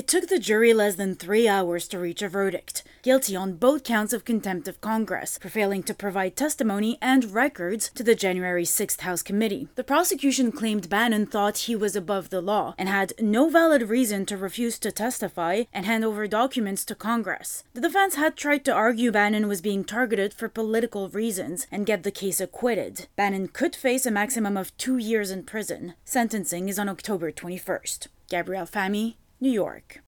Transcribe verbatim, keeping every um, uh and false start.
It took the jury less than three hours to reach a verdict, guilty on both counts of contempt of Congress for failing to provide testimony and records to the January sixth House Committee. The prosecution claimed Bannon thought he was above the law and had no valid reason to refuse to testify and hand over documents to Congress. The defense had tried to argue Bannon was being targeted for political reasons and get the case acquitted. Bannon could face a maximum of two years in prison. Sentencing is on October twenty-first. Gabrielle Fahmy, New York.